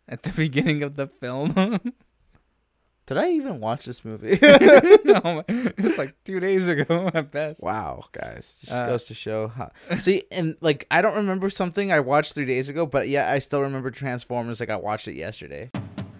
at the beginning of the film. Did I even watch this movie? No, it's like 2 days ago at best. Wow, guys. Just goes to show how... See, and like, I don't remember something I watched 3 days ago, but yeah, I still remember Transformers like I watched it yesterday.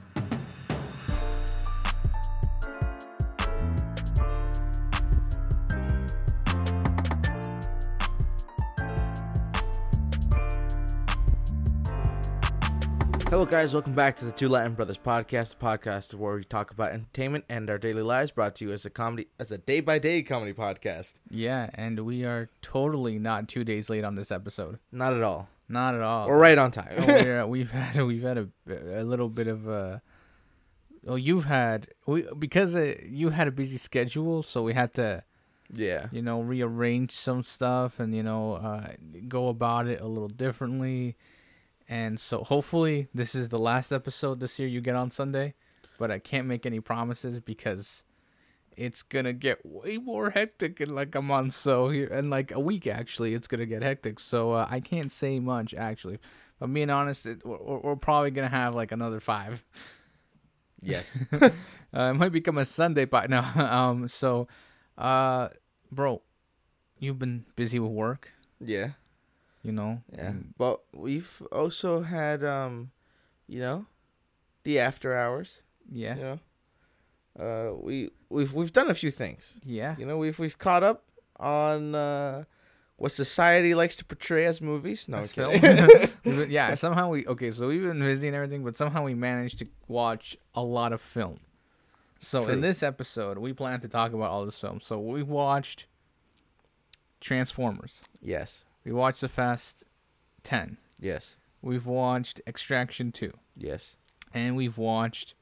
Hello guys, welcome back to the Two Latin Brothers podcast, the podcast where we talk about entertainment and our daily lives, brought to you as a day-by-day comedy podcast. Yeah, and we are totally not 2 days late on this episode. Not at all. Not at all. We're right on time. We've had a little bit of a... Well, you had a busy schedule, so we had to, rearrange some stuff and, go about it a little differently. And so hopefully this is the last episode this year you get on Sunday, but I can't make any promises because it's going to get way more hectic in like a month. So here, and like a week, actually, it's going to get hectic. So I can't say much, actually. But being honest, we're probably going to have like another 5. Yes. It might become a Sunday by now. Bro, you've been busy with work. Yeah. Yeah. But we've also had, the after hours. Yeah. We've done a few things. Yeah. We've caught up on what society likes to portray as movies. No, I'm kidding. Yeah. Somehow so we've been busy and everything, but somehow we managed to watch a lot of film. So True. In this episode, we plan to talk about all this film. So we watched Transformers. Yes. We watched The Fast 10. Yes. We've watched Extraction 2. Yes. And we've watched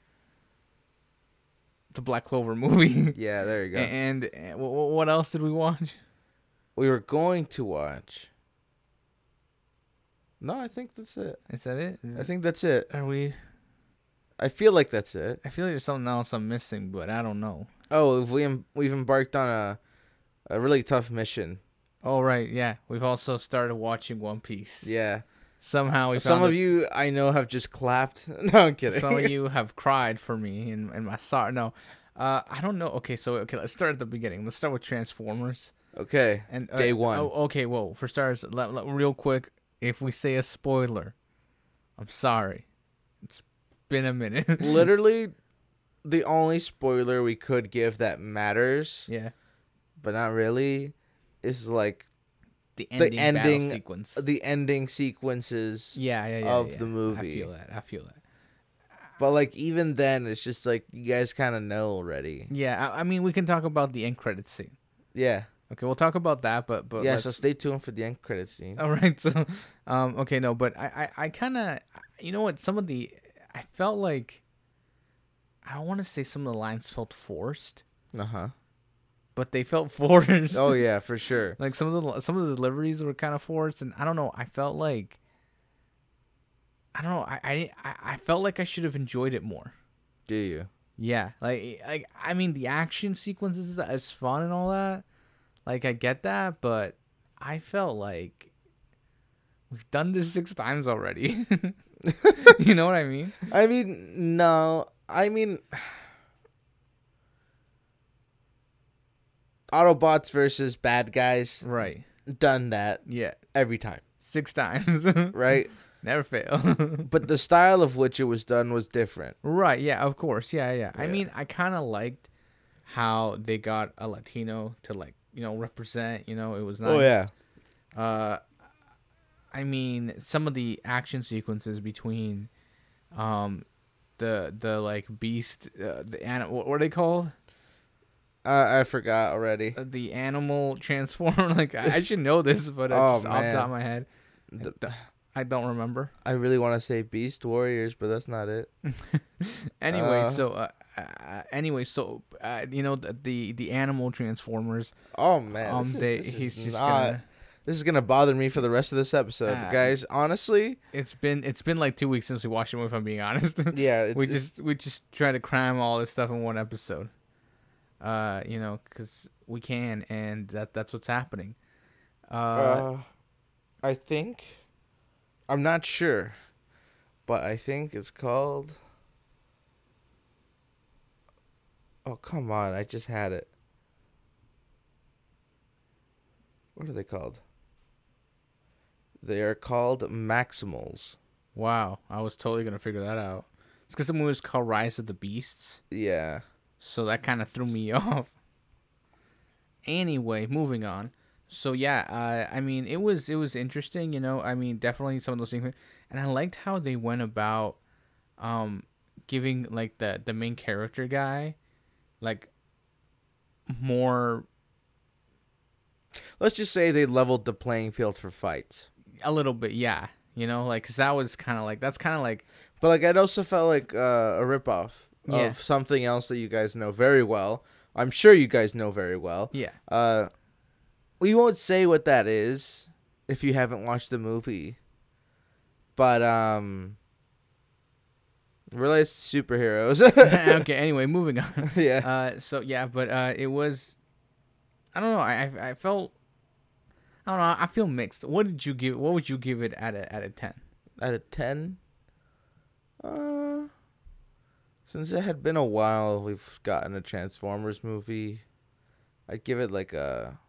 the Black Clover movie. Yeah, there you go. And what else did we watch? We were going to watch... No, I think that's it. Is that it? I think that's it. Are we... I feel like that's it. I feel like there's something else I'm missing, but I don't know. Oh, we've embarked on a really tough mission. Oh, right, yeah. We've also started watching One Piece. Yeah. Somehow Some of you I know have just clapped. No, I'm kidding. Some of you have cried for me and my sorrow. No, I don't know. Okay, let's start at the beginning. Let's start with Transformers. Okay, and day one. Oh, okay, whoa. For starters, real quick, if we say a spoiler, I'm sorry. It's been a minute. Literally, the only spoiler we could give that matters, but not really, is like the ending sequence. The ending sequences of the movie. I feel that. But like even then, it's just like you guys kind of know already. Yeah, I mean we can talk about the end credits scene. Yeah. Okay, we'll talk about that, but yeah. So stay tuned for the end credits scene. All right. So, okay, no, but I kind of, what, I felt like, I don't want to say some of the lines felt forced. But they felt forced. Oh yeah, for sure. Like some of the deliveries were kind of forced, and I don't know. I felt like, I felt like I should have enjoyed it more. Do you? Yeah, like I mean, the action sequences is fun and all that. Like I get that, but I felt like we've done this 6 times already. You know what I mean? I mean, no. I mean, Autobots versus bad guys. Right. Done that. Yeah. Every time. 6 times. Right? Never fail. But the style of which it was done was different. Right. Yeah, of course. Yeah. I mean, I kind of liked how they got a Latino to, like, represent. It was nice. Oh, yeah. I mean, some of the action sequences between the like beast, the animal, what are they called? I forgot already. The animal transform. Like I should know this, but off the top of my head, I don't remember. I really want to say Beast Warriors, but that's not it. Anyway, the animal transformers. Oh man, this is gonna bother me for the rest of this episode, guys. Honestly, it's been like 2 weeks since we watched it. If I'm being honest, yeah, we just try to cram all this stuff in one episode. Because we can, and that's what's happening. I think, I'm not sure, but I think it's called... Oh, come on. I just had it. What are they called? They are called Maximals. Wow. I was totally going to figure that out. It's because the movie is called Rise of the Beasts. Yeah. So that kind of threw me off. Anyway, moving on. So yeah, I mean, it was interesting, you know. I mean, definitely some of those things, and I liked how they went about, giving like the main character guy, like, more. Let's just say they leveled the playing field for fights. A little bit, yeah. You know, like, cause that was kind of like But like, it also felt like a ripoff of something else that you guys know very well. I'm sure you guys know very well. Yeah. We won't say what that is if you haven't watched the movie. But relates to superheroes. Okay. Anyway, moving on. Yeah. So yeah, but it was. I don't know. I felt. I don't know. I feel mixed. What would you give it at a 10? Out of 10? Since it had been a while we've gotten a Transformers movie, I'd give it like a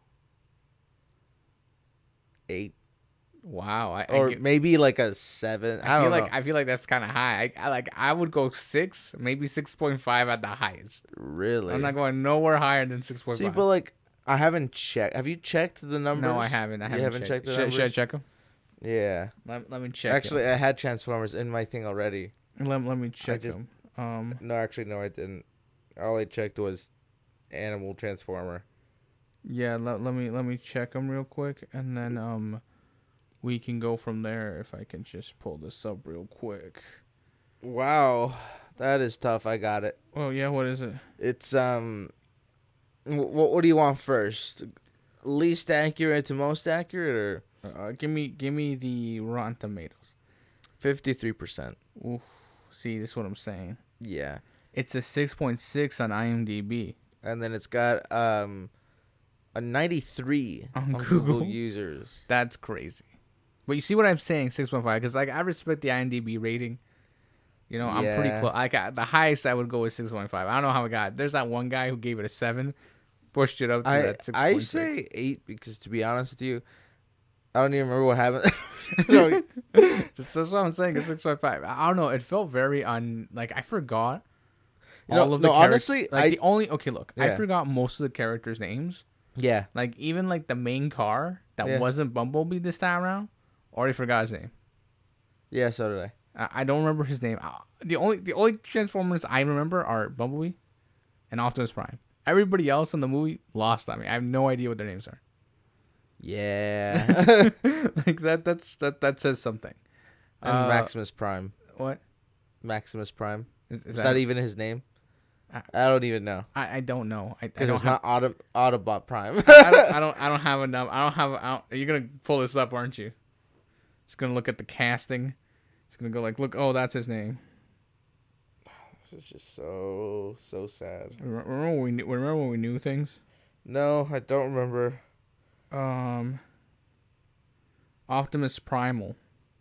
8. Wow. Maybe like a 7. I don't know. I feel like that's kind of high. I would go 6, maybe 6.5 at the highest. Really? I'm not going nowhere higher than 6.5. See, but like, I haven't checked. Have you checked the numbers? No, I haven't. You haven't checked the numbers? Should I check them? Yeah. Let me check. Actually, I had Transformers in my thing already. Let me check them. No, actually, no, I didn't. All I checked was Animal Transformer. Yeah, let me check them real quick, and then we can go from there. If I can just pull this up real quick. Wow, that is tough. I got it. Oh yeah, what is it? It's what do you want first? Least accurate to most accurate, or give me the Rotten Tomatoes. 53%. Oof. See, this is what I'm saying. Yeah. It's a 6.6 on IMDb. And then it's got a 93 on Google users. That's crazy. But you see what I'm saying, 6.5? Because like, I respect the IMDb rating. You know, I'm pretty close. Like, the highest I would go is 6.5. I don't know how it got. There's that one guy who gave it a 7, pushed it up to that 6.6. I say 8 because, to be honest with you, I don't even remember what happened. No. That's what I'm saying. It's 6.5. I don't know. It felt very like, I forgot all of the characters. Honestly, like, I forgot most of the characters' names. Yeah. Like, even like the main car that wasn't Bumblebee this time around, already forgot his name. Yeah, so did I. I don't remember his name. The only Transformers I remember are Bumblebee and Optimus Prime. Everybody else in the movie lost on me. I have no idea what their names are. Yeah. Like that says something. And Maximus Prime. What? Maximus Prime. Is that even his name? I don't even know. I don't know. Because it's not Autobot Prime. I don't have enough. You're gonna pull this up, aren't you? It's gonna look at the casting. It's gonna go like, look, oh, that's his name. This is just so sad. Remember when we knew things? No, I don't remember. Optimus Primal.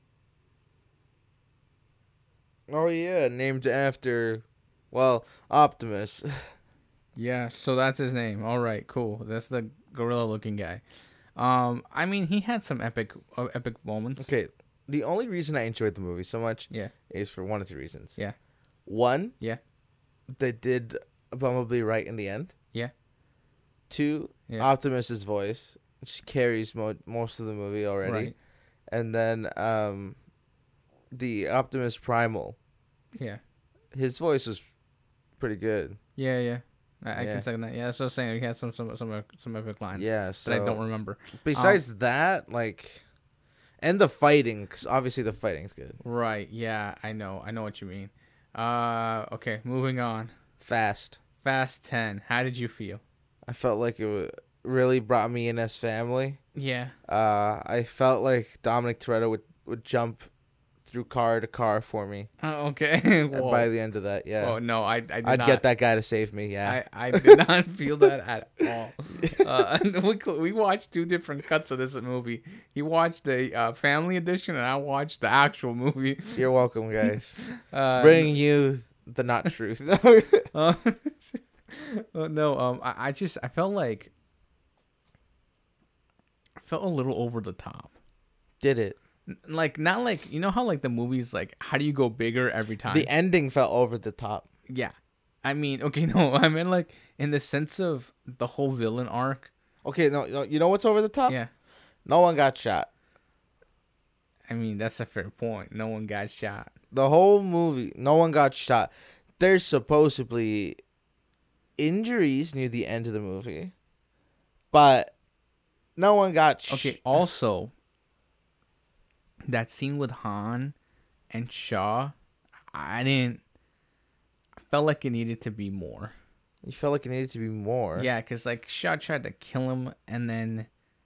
Oh yeah, named after, well, Optimus. Yeah, so that's his name. All right, cool. That's the gorilla-looking guy. I mean, he had some epic moments. Okay, the only reason I enjoyed the movie so much, is for one of 2 reasons. Yeah. One, they did Bumblebee right in the end. Yeah. 2, Optimus's voice, which carries most of the movie already. Right. And then the Optimus Primal. Yeah. His voice was pretty good. Yeah. I can second that. Yeah, that's what I was saying. He had some epic lines. Yeah, so that I don't remember. Besides that, like, and the fighting, because obviously the fighting's good. Right. Yeah, I know what you mean. Okay, moving on. Fast 10. How did you feel? I felt like really brought me in as family. Yeah. I felt like Dominic Toretto would jump through car to car for me. Okay. By the end of that, yeah. Oh no, I'd get that guy to save me. Yeah. I did not feel that at all. We watched 2 different cuts of this movie. He watched the family edition, and I watched the actual movie. You're welcome, guys. Bringing you the not truth. No, I felt like I felt a little over the top. Did it? Like, not like, you know how like the movies, like, how do you go bigger every time? The ending felt over the top. Yeah. I mean, okay, no, I mean, like, in the sense of the whole villain arc. Okay, no, you know what's over the top? Yeah. No one got shot. I mean, that's a fair point. No one got shot. The whole movie, no one got shot. There's supposedly injuries near the end of the movie, but no one got shot. Okay, also, that scene with Han and Shaw, I felt like it needed to be more. You felt like it needed to be more? Yeah, because, like, Shaw tried to kill him, and then...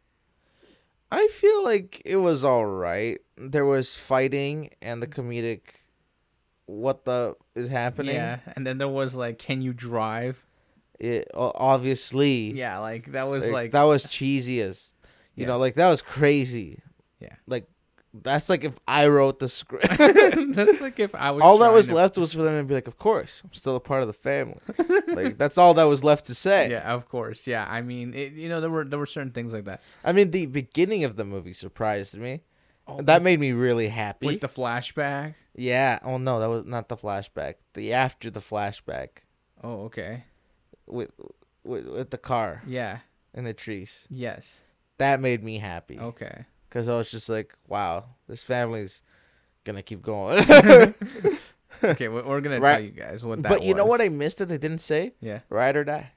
I feel like it was all right. There was fighting and the comedic, what the is happening. Yeah, and then there was, like, can you drive? It, obviously. Yeah, like, that was, like... That was cheesy as... You know, like, that was crazy. Yeah. Like, that's like if I wrote the script. That's like if I was. All that was left was for them to be like, of course, I'm still a part of the family. Like, that's all that was left to say. Yeah, of course. Yeah, I mean, there were certain things like that. I mean, the beginning of the movie surprised me. Oh, that made me really happy. With the flashback? Yeah. Oh, no, that was not the flashback. The after the flashback. Oh, okay. With the car. Yeah. In the trees. Yes. That made me happy. Okay. Because I was just like, wow, this family's going to keep going. Okay, we're going to tell you guys what that was. But you know what I missed that they didn't say? Yeah. Ride or die.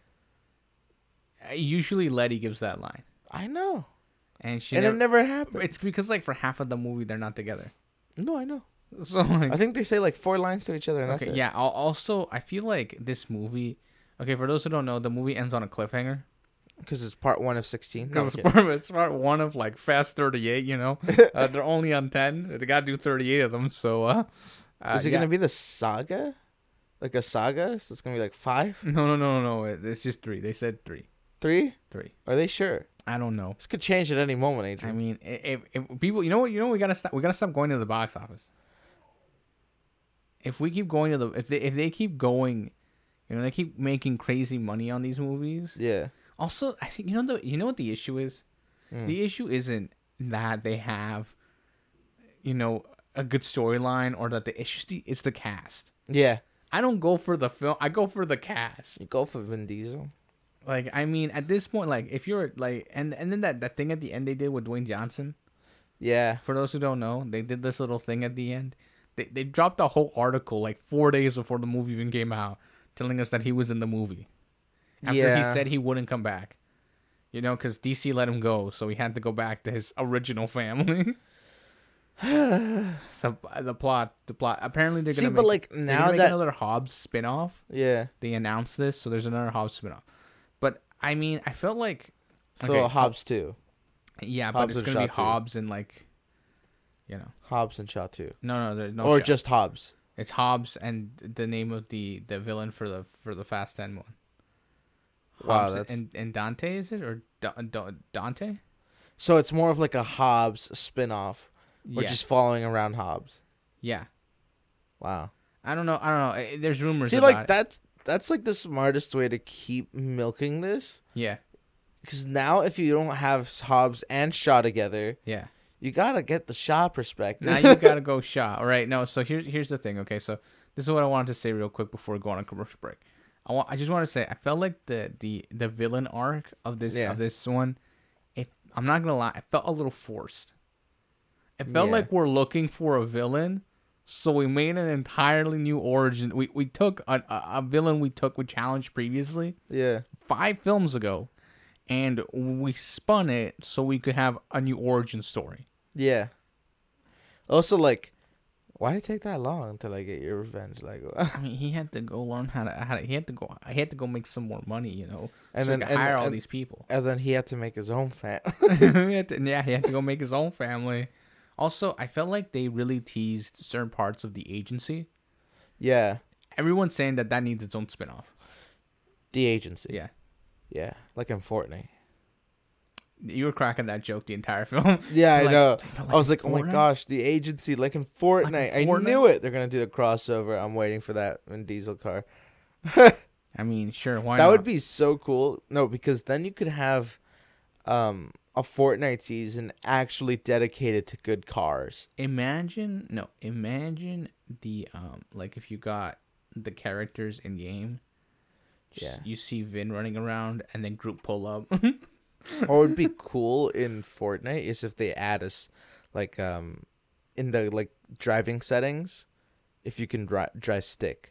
Usually Letty gives that line. I know. And it never happened. It's because, like, for half of the movie, they're not together. No, I know. So, like, I think they say, like, 4 lines to each other, and okay, that's it. Yeah, also, I feel like this movie... Okay, for those who don't know, the movie ends on a cliffhanger. Because it's part 1 of 16. Because it's part 1 of, like, Fast 38, you know? They're only on 10. They got to do 38 of them, so... Is it going to be the saga? Like a saga? So it's going to be, like, 5? No. It's just 3. They said 3. 3? 3. Are they sure? I don't know. This could change at any moment, Adrian. I mean, if people... You know what? We got to stop going to the box office. If we keep going to the... If they keep going... You know, they keep making crazy money on these movies. Yeah. Also, I think you know what the issue is? The issue isn't that they have, you know, a good storyline or that it's the cast. Yeah. I don't go for the film. I go for the cast. You go for Vin Diesel. Like, I mean, at this point, like, if you're like, and then that thing at the end they did with Dwayne Johnson. Yeah. For those who don't know, they did this little thing at the end. They dropped a whole article like 4 days before the movie even came out, telling us that he was in the movie. After he said he wouldn't come back. You know, because DC let him go, so he had to go back to his original family. So the plot. Apparently they're gonna make another Hobbs spinoff. Yeah, they announced this, so there's another Hobbs spinoff. But I mean, I felt like Hobbs 2. Yeah, Hobbs, but it's gonna be Hobbs and like, you know, Hobbs and Shaw 2. No, there's no. Or Shaw. Just Hobbs. It's Hobbs and the name of the villain for the Fast 10 one. Hobbs, wow, that's... and Dante, is it? Or Dante? So it's more of like a Hobbs spinoff. We're just following around Hobbs. Yeah. Wow. I don't know. There's rumors. See, like that's like the smartest way to keep milking this. Yeah. Because now if you don't have Hobbs and Shaw together, yeah, you gotta get the Shaw perspective. Now you gotta go Shaw. All right. No. So here's the thing. Okay. So this is what I wanted to say real quick before we go on a commercial break. I just want to say I felt like the villain arc of this one. I'm not gonna lie, I felt a little forced. It felt like we're looking for a villain, so we made an entirely new origin. We took a villain we challenged previously. Yeah. 5 films ago, and we spun it so we could have a new origin story. Yeah. Also, like, why did it take that long to like get your revenge? Like, I mean, he had to go learn how to. He had to go make some more money, you know, and so then he could hire all these people. And then he had to make his own family. He had to go make his own family. Also, I felt like they really teased certain parts of the agency. Yeah. Everyone's saying that needs its own spinoff. The agency. Yeah. Yeah. Like in Fortnite. You were cracking that joke the entire film. Yeah, I know. I was like, oh my gosh, the agency, like in Fortnite. I knew it. They're going to do a crossover. I'm waiting for that Vin Diesel car. I mean, sure, why not? That would be so cool. No, because then you could have a Fortnite season actually dedicated to good cars. Imagine the like if you got the characters in game. Yeah. You see Vin running around and then Groot pull up. Or would be cool in Fortnite is if they add us like in the like driving settings, if you can drive stick.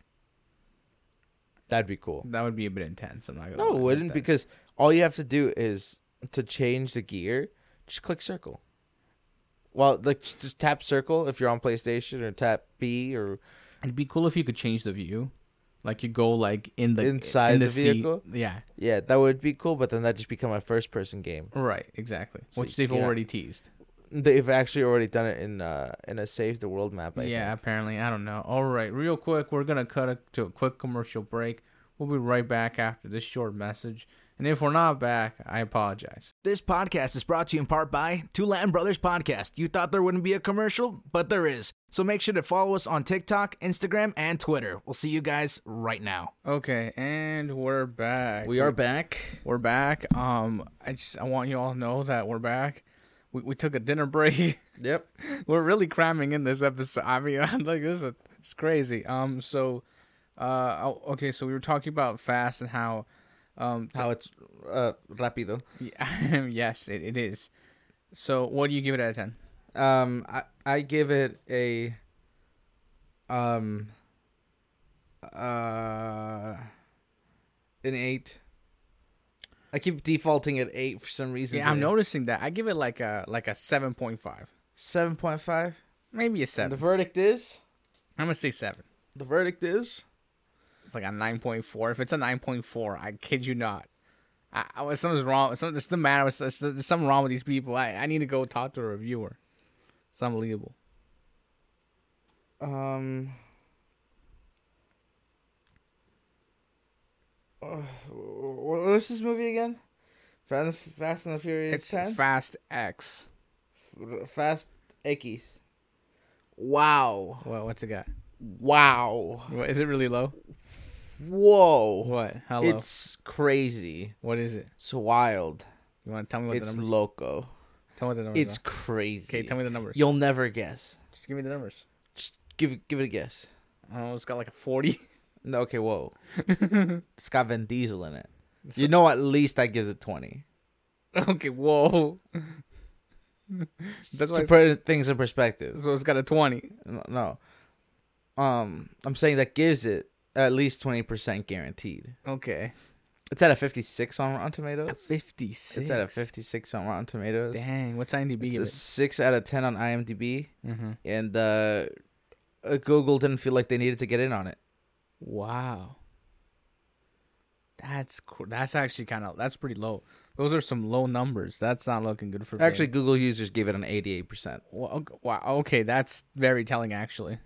That'd be cool. That would be a bit intense. I'm not gonna. No, it wouldn't, because all you have to do is to change the gear, just click circle. Well, like just tap circle if you're on PlayStation, or tap B, or. It'd be cool if you could change the view. Like you go like inside the vehicle. Seat. Yeah, that would be cool. But then that just become a first-person game. Right, exactly. So which they've already teased. They've actually already done it in a Save the World map. I think. Apparently. I don't know. All right, real quick, we're gonna cut to a quick commercial break. We'll be right back after this short message. And if we're not back, I apologize. This podcast is brought to you in part by Two Latin Brothers Podcast. You thought there wouldn't be a commercial, but there is. So make sure to follow us on TikTok, Instagram, and Twitter. We'll see you guys right now. Okay, and we're back. We are back. We're back. I want you all to know that we're back. We took a dinner break. Yep. We're really cramming in this episode. I mean, like it's crazy. Okay, so we were talking about Fast and how it's rápido. Yes, it is. So what do you give it out of 10? I give it a an 8. I keep defaulting at 8 for some reason. Yeah, I'm noticing that. I give it like a 7.5. 7.5? Maybe a 7. The verdict is? I'm gonna say 7. The verdict is? It's like a 9.4. If it's a 9.4, I kid you not. Something's wrong. There's something wrong with these people. I need to go talk to a reviewer. It's unbelievable. What's this movie again? Fast and the Furious. It's 10? Fast X. Fast X. Wow. Well, what's it got? Wow. What, is it really low? Whoa. What? How low? It's crazy. What is it? It's wild. You want to tell me what the numbers? It's loco. Tell me what the numbers. It's crazy. Okay, tell me the numbers. You'll never guess. Just give me the numbers. Just give it a guess. I don't know. It's got like a 40. No, okay, whoa. It's got Vin Diesel in it. So, you know, at least that gives it 20. Okay, whoa. That's to put things in perspective. So it's got a 20. No. I'm saying that gives it at least 20% guaranteed. Okay. It's at a 56 on Rotten Tomatoes. A 56? It's at a 56 on Rotten Tomatoes. Dang, what's IMDb? It's a 6 out of 10 on IMDb. Mm-hmm. And Google didn't feel like they needed to get in on it. Wow. That's actually that's pretty low. Those are some low numbers. That's not looking good for Actually, Google users gave it an 88%. Wow. Okay, that's very telling, actually.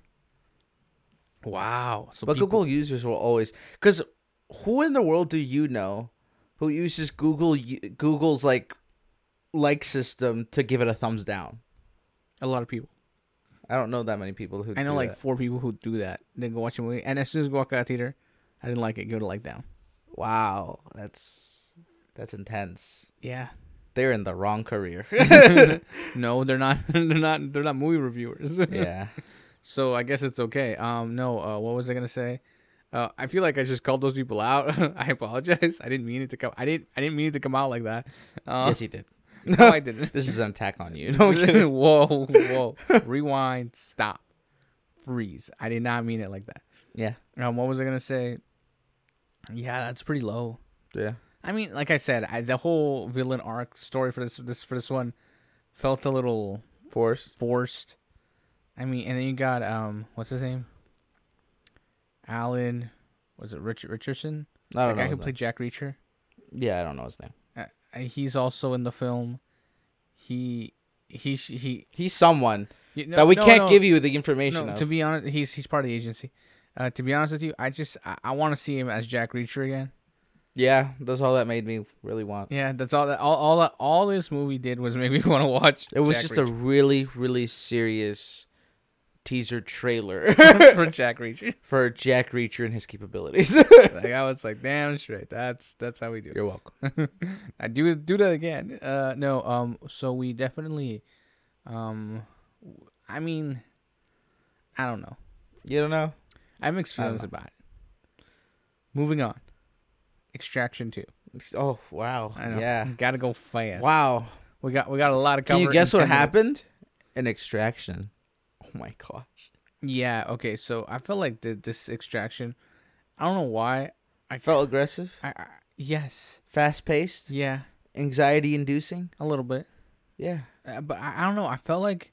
Wow. So Google users will always... Because who in the world do you know who uses Google's like system to give it a thumbs down? A lot of people. I don't know that many people who. I know like 4 people who do that. They go watch a movie, and as soon as we walk out of the theater, I didn't like it. Give it a like down. Wow, that's intense. Yeah, they're in the wrong career. No, they're not. They're not movie reviewers. Yeah. So I guess it's okay. No. What was I gonna say? I feel like I just called those people out. I apologize. I didn't mean it to come. I didn't mean it to come out like that. Yes, you did. No, I didn't. This is an attack on you. No, I'm kidding. Whoa. Rewind. Stop. Freeze. I did not mean it like that. Yeah. What was I gonna say? Yeah, that's pretty low. Yeah. I mean, like I said, the whole villain arc story for this one felt a little forced. I mean, and then you got what's his name? Alan, was it Richardson? I don't know. The guy who played Jack Reacher. Yeah, I don't know his name. He's also in the film. he's someone that we can't give you the information. No, of. To be honest, he's part of the agency. To be honest with you, I want to see him as Jack Reacher again. Yeah, that's all that made me really want. Yeah, that's all that all this movie did was make me want to watch. It was just a really, really serious teaser trailer for Jack Reacher. For Jack Reacher and his capabilities. Like I was like, damn straight. That's how we do it. You're welcome. I do that again. No. So we definitely. I mean, I don't know. You don't know? I have mixed feelings about it. Moving on. Extraction 2. Oh wow! I know. Yeah, gotta go fast. Wow, we got a lot of. Can you guess what happened in Extraction? Oh my gosh! Yeah. Okay. So I felt like this Extraction. I don't know why. I felt aggressive. Yes. Fast paced. Yeah. Anxiety inducing. A little bit. Yeah. But I don't know. I felt like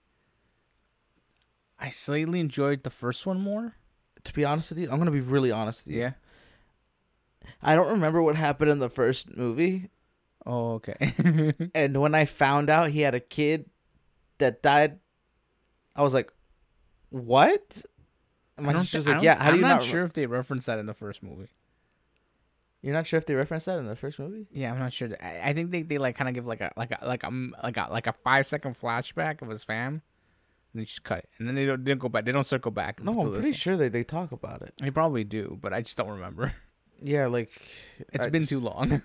I slightly enjoyed the first one more. To be honest with you, I'm gonna be really honest with you. Yeah. I don't remember what happened in the first movie. Oh, okay. And when I found out he had a kid that died, I was like, "What?" My sister's like, "Yeah." How do you not? I'm not sure if they referenced that in the first movie. You're not sure if they referenced that in the first movie? Yeah, I'm not sure. I think they like kind of give like a 5-second flashback of his fam. And they just cut it, and then they don't go back. They don't circle back. No, I'm pretty sure they talk about it. They probably do, but I just don't remember. Yeah, like it's been too long.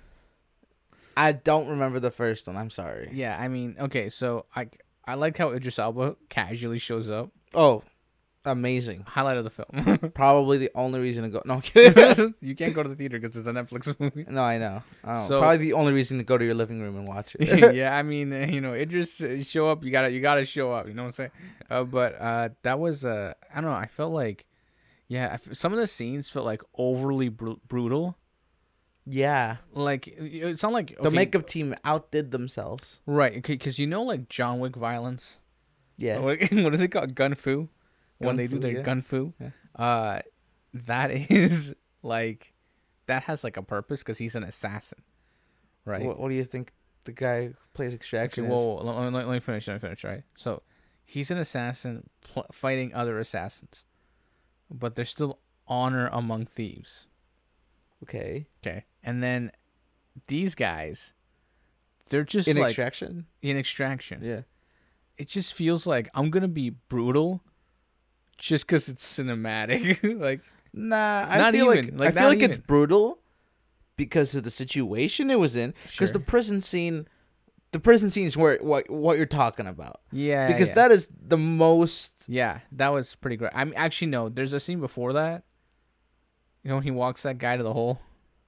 I don't remember the first one. I'm sorry. Yeah, I mean, okay, so I like how Idris Elba casually shows up. Oh, amazing! Highlight of the film. Probably the only reason to go. No, I'm kidding. You can't go to the theater because it's a Netflix movie. No, I know. Probably the only reason to go to your living room and watch it. Yeah, I mean, Idris show up. You gotta show up. You know what I'm saying? But that was I don't know. I felt like. Yeah, some of the scenes felt like overly brutal. Yeah. Like, it's not like... Okay, the makeup team outdid themselves. Right, because like John Wick violence? Yeah. What do they call it? Gun fu? When they do their gun fu? Yeah. That is, like... That has, like, a purpose because he's an assassin. Right? What do you think the guy who plays Extraction is? Well, let me finish, right? So, he's an assassin fighting other assassins. But there's still honor among thieves. Okay. And then these guys, they're just in Extraction? In Extraction. Yeah. It just feels like I'm going to be brutal just because it's cinematic. Like, nah, I feel like it's brutal because of the situation it was in. Because the prison scene is where what you're talking about. Yeah. Because that is the most. Yeah, that was pretty great. I mean, actually, no. There's a scene before that. You know, when he walks that guy to the hole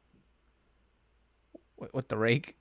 with the rake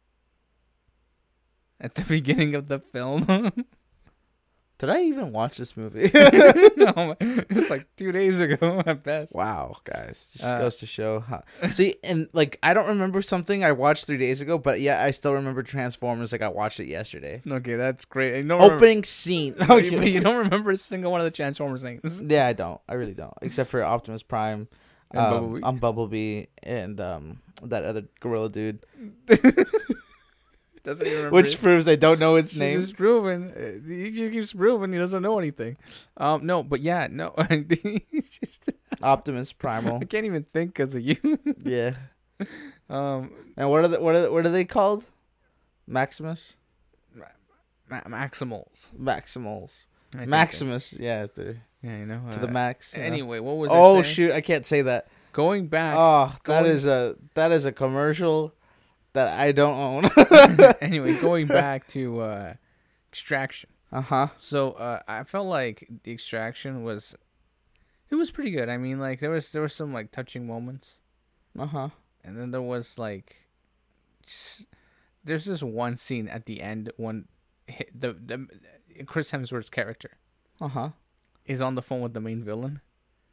at the beginning of the film. Did I even watch this movie? No, it's like 2 days ago at best. Wow, guys. Just goes to show how... See, and like, I don't remember something I watched 3 days ago, but yeah, I still remember Transformers like I watched it yesterday. Okay, that's great. Opening scene. You don't remember a single one of the Transformers names? Yeah, I don't. I really don't. Except for Optimus Prime, Bumblebee, and that other gorilla dude. Doesn't even remember. Which proves I don't know its name. He's proven. He just keeps proving he doesn't know anything. No, but yeah, no. He's just Optimus Primal. I can't even think because of you. Yeah. And what are they called? Maximus. Maximals. Maximus. Yeah. Yeah, you know. To the max. Anyway, what was? Oh shoot! I can't say that. Going back. Oh, that is a commercial that I don't own. Anyway, going back to Extraction. So I felt like the Extraction was pretty good. I mean, like there was some like touching moments. And then there was like there's this one scene at the end when the Chris Hemsworth's character is on the phone with the main villain.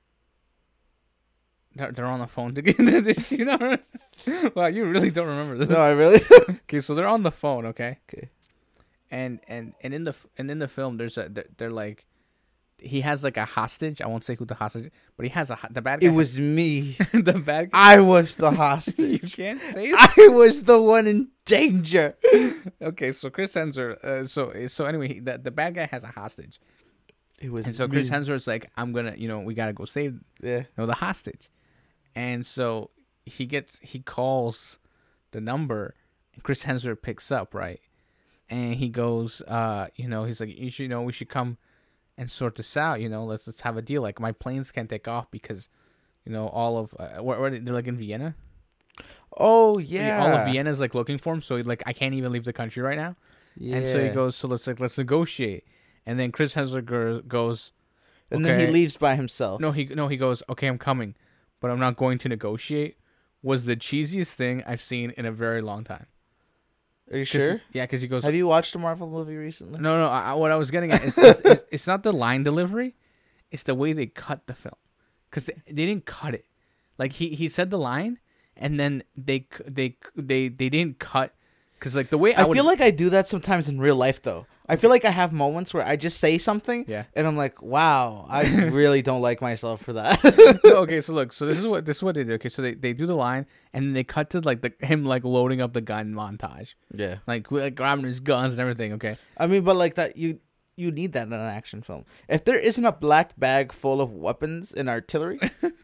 They're on the phone together. You know? Wow, you really don't remember this. No, I really. Okay, so they're on the phone. Okay. Okay. And in the film, they're like, he has like a hostage. I won't say who the hostage, but he has the bad guy. It was me. The bad guy. I was the hostage. You can't say that. I was the one in danger. Okay, so Chris Hemsworth. So anyway, the bad guy has a hostage. It was. And so Chris Hemsworth's like, I'm gonna, we gotta go save, the hostage. And so he calls the number, and Chris Hemsworth picks up, right? And he goes, he's like, we should come and sort this out. Let's have a deal. Like, my planes can't take off because, all of where they're like in Vienna. Oh yeah, all of Vienna's like looking for him. So like, I can't even leave the country right now. Yeah. And so he goes, so let's negotiate. And then Chris Hemsworth goes, and then he leaves by himself. No, he goes, okay, I'm coming, but I'm not going to negotiate. Was the cheesiest thing I've seen in a very long time. Are you sure? Yeah, because he goes. Have you watched a Marvel movie recently? No. What I was getting at is it's not the line delivery, it's the way they cut the film, because they didn't cut it. Like he said the line, and then they didn't cut, because like the way I feel like I do that sometimes in real life though. I feel like I have moments where I just say something, and I'm like, wow, I really don't like myself for that. Okay, so look, so this is what they do. Okay, so they do the line, and then they cut to like him like loading up the gun montage. Yeah, like grabbing his guns and everything. Okay, I mean, but like that, you need that in an action film. If there isn't a black bag full of weapons and artillery,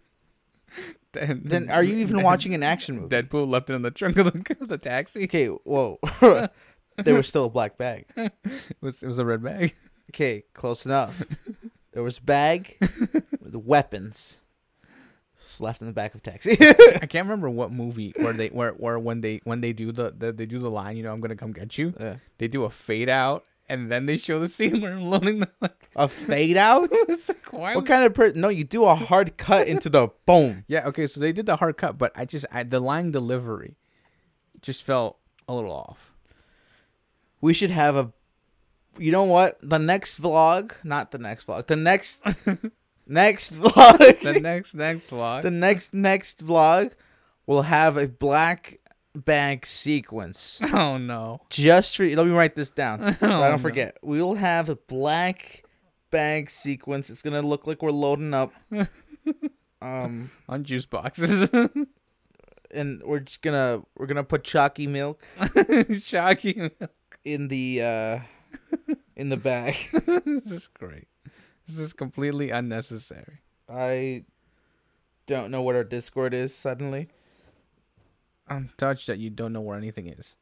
then are you even watching an action movie? Deadpool left it in the trunk of the taxi. Okay, whoa. There was still a black bag. It was a red bag. Okay, close enough. There was a bag with weapons left in the back of taxi. I can't remember what movie where when they do the line, I'm gonna come get you. Yeah. They do a fade out and then they show the scene where I'm loading the a fade out. What kind of No, you do a hard cut into the boom. Yeah. Okay. So they did the hard cut, but the line delivery just felt a little off. We should have you know what? The next vlog, not the next vlog. The next next vlog. The next vlog. The next vlog will have a black bag sequence. Oh no. Let me write this down so I don't forget. We will have a black bag sequence. It's going to look like we're loading up on juice boxes. And we're gonna put chalky milk. Chalky milk. In the bag. This is great. This is completely unnecessary. I don't know what our Discord is suddenly. I'm touched that you don't know where anything is.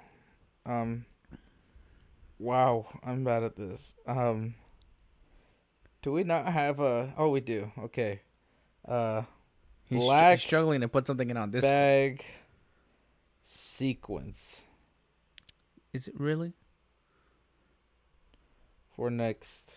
Wow, I'm bad at this. Do we not have a... Oh, we do. Okay. He's struggling to put something in on Discord. Bag sequence. Is it really? For next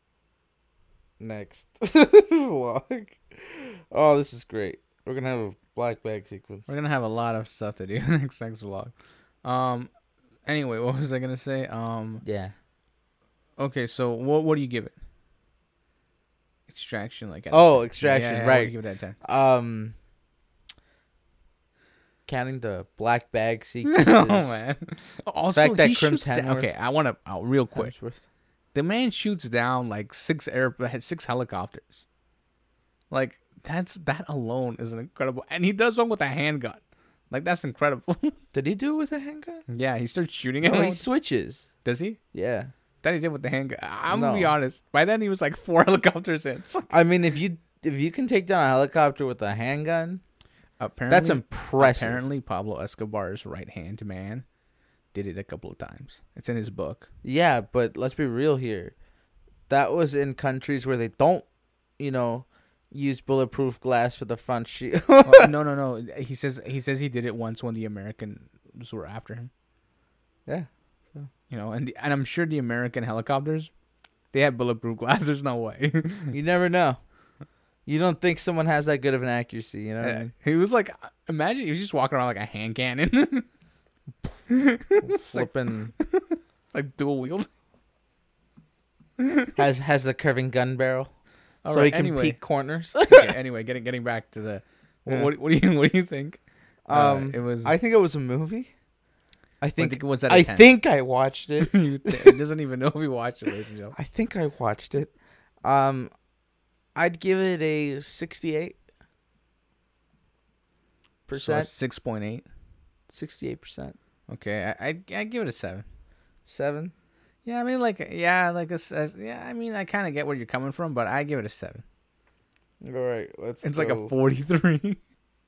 vlog. Oh, this is great. We're gonna have a black bag sequence. We're gonna have a lot of stuff to do next vlog. Anyway, what was I gonna say? Yeah. Okay, so what do you give it? Extraction, like. Extraction, yeah, right? What do you give it at 10? Counting the black bag sequences. Oh man! Also, the fact that Crims Hemsworth. Okay, I want to real quick. The man shoots down like 6 helicopters. Like that alone is an incredible, and he does one with a handgun. Like that's incredible. Did he do it with a handgun? Yeah, he starts shooting it. No, he switches. Does he? Yeah. That he did with the handgun. I'm gonna be honest. By then he was like 4 helicopters in. I mean, if you can take down a helicopter with a handgun. Apparently, that's impressive. Apparently, Pablo Escobar's right-hand man did it a couple of times. It's in his book. Yeah, but let's be real here. That was in countries where they don't, use bulletproof glass for the front shield. No. He says he did it once when the Americans were after him. Yeah. So. And I'm sure the American helicopters, they had bulletproof glass. There's no way. You never know. You don't think someone has that good of an accuracy, you know? Yeah. He was like, imagine he was just walking around like a hand cannon. Flipping. Like dual wield. Has the curving gun barrel. All so he can peek corners. Okay, anyway, getting back to the... What do you think? It was. I think it was a movie. I think it was. I watched it. He doesn't even know if he watched it, ladies and gentlemen. I think I watched it. I'd give it a 68%. So 6.8. 68%. Okay, I give it a 7. 7. Yeah, I mean, I mean, I kind of get where you're coming from, but I give it a 7. All right, It's like a 43.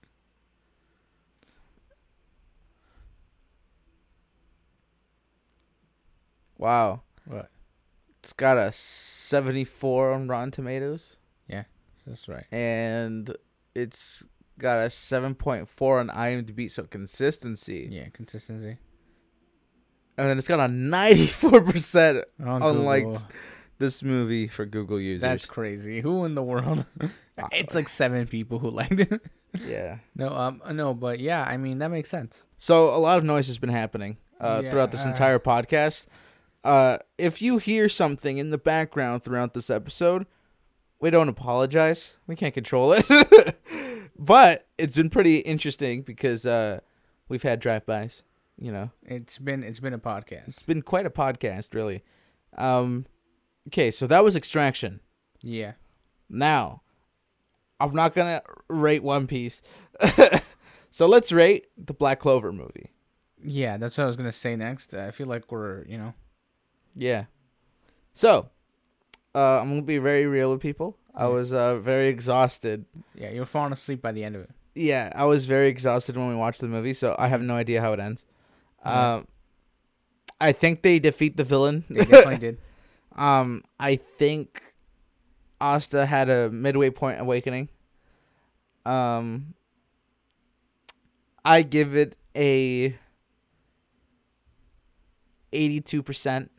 Wow. What? It's got a 74 on Rotten Tomatoes. Yeah, that's right. And it's got a 7.4 on IMDb, so consistency. Yeah, consistency. And then it's got a 94% unlike this movie for Google users. That's crazy. Who in the world? It's like 7 people who liked it. Yeah. No, but yeah, I mean, that makes sense. So a lot of noise has been happening throughout this entire podcast. If you hear something in the background throughout this episode, we don't apologize. We can't control it. But it's been pretty interesting because we've had drive-bys, you know. It's been a podcast. It's been quite a podcast, really. Okay, so that was Extraction. Yeah. Now, I'm not going to rate One Piece. So let's rate the Black Clover movie. Yeah, that's what I was going to say next. I feel like we're, Yeah. So, I'm going to be very real with people. I was very exhausted. Yeah, you were falling asleep by the end of it. Yeah, I was very exhausted when we watched the movie, so I have no idea how it ends. I think they defeat the villain. They definitely did. I think Asta had a midway point awakening. I give it a 82%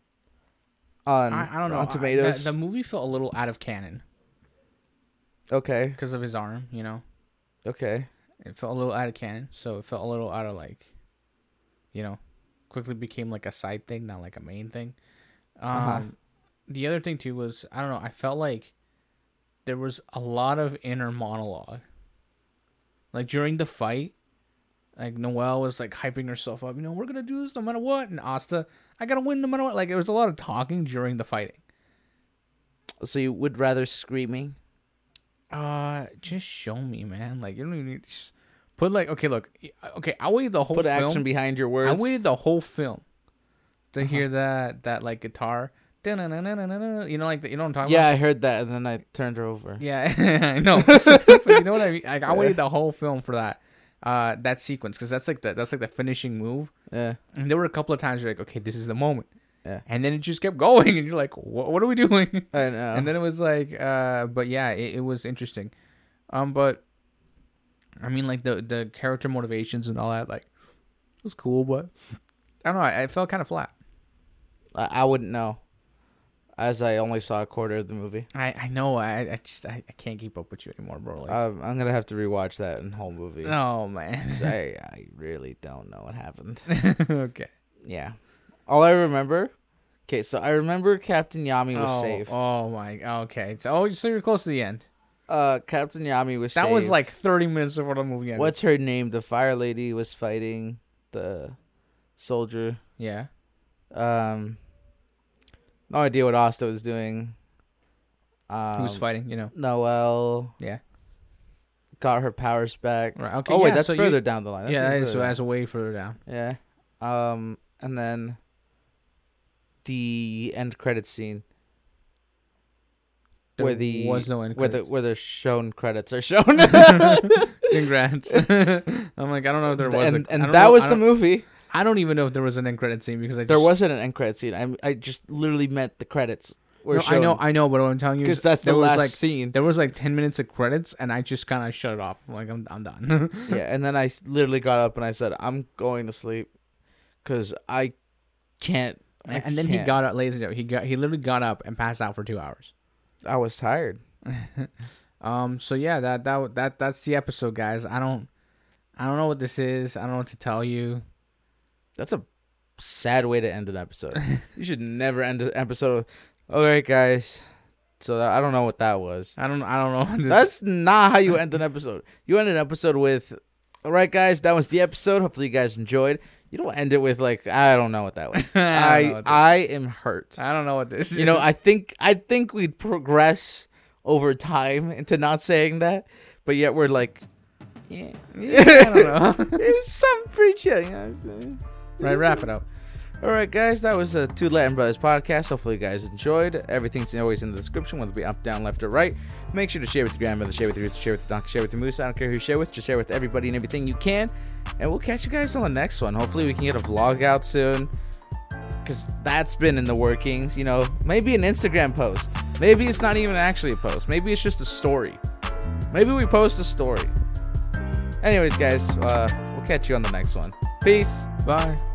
on I don't know. Rotten Tomatoes. The movie felt a little out of canon. Okay. Because of his arm, Okay. It felt a little out of canon, so it felt a little out of quickly became like a side thing, not like a main thing. The other thing too was, I don't know, I felt like there was a lot of inner monologue. Like during the fight, like Noelle was like hyping herself up, we're gonna do this no matter what, and Asta, I gotta win no matter what. Like there was a lot of talking during the fighting. So you would rather screaming? Just show me, man. Like you don't even need to just put I waited the whole film. Put action behind your words. I waited the whole film to hear that like guitar. You know what I'm talking about? Yeah, I heard that, and then I turned her over. Yeah, I know. But you know what I mean? Like I waited the whole film for that sequence, because that's like the finishing move. Yeah. And there were a couple of times you're like, okay, this is the moment. Yeah. And then it just kept going, and you're like, what are we doing? I know. And then it was like, but yeah, it was interesting. But I mean, like the character motivations and all that, like, it was cool, but I don't know. I felt kind of flat. I wouldn't know, as I only saw a quarter of the movie. I know. I can't keep up with you anymore, bro. Like, I'm gonna have to rewatch that whole movie. Oh man, 'cause I really don't know what happened. Okay. Yeah. All I remember. Okay, so I remember Captain Yami was saved. Oh my. Okay. So you're close to the end. Captain Yami was saved. That was like 30 minutes before the movie ended. What's her name? The fire lady was fighting the soldier. Yeah. No idea what Asta was doing. Who's fighting? Noelle. Yeah. Got her powers back. Right. Okay. Oh wait, that's further down the line. That's way further down. Yeah. And then the end credits scene. Where was no end credits. Where the shown credits are shown. Congrats. I'm like, I don't know if there was. And that was the movie. I don't even know if there was an end credit scene, because there wasn't an end credit scene. I just literally meant the credits were shown. I know, but what I'm telling you is because that's the last scene. There was like 10 minutes of credits, and I just kind of shut it off. I'm like, I'm done. Yeah, and then I literally got up and I said, I'm going to sleep because I can't. And then he got up, ladies and gentlemen. He literally got up and passed out for 2 hours. I was tired. So yeah, that's the episode, guys. I don't know what this is. I don't know what to tell you. That's a sad way to end an episode. You should never end an episode with, all right, guys. So I don't know what that was. I don't know. That's not how you end an episode. You end an episode with, all right, guys, that was the episode. Hopefully you guys enjoyed. You don't end it with like, I don't know what that was. I am hurt. I don't know what this is. You know, I think we'd progress over time into not saying that, but yet we're like, yeah I don't know. It's some pretty chill, you know what I'm saying? Right, wrap it up. All right, guys, that was a Two Latin Brothers podcast. Hopefully you guys enjoyed. Everything's always in the description, whether it be up, down, left, or right. Make sure to share with your grandmother, share with your rooster, share with your donkey, share with your moose. I don't care who you share with. Just share with everybody and everything you can. And we'll catch you guys on the next one. Hopefully we can get a vlog out soon, because that's been in the workings. You know, maybe an Instagram post. Maybe it's not even actually a post. Maybe it's just a story. Maybe we post a story. Anyways, guys, we'll catch you on the next one. Peace. Bye.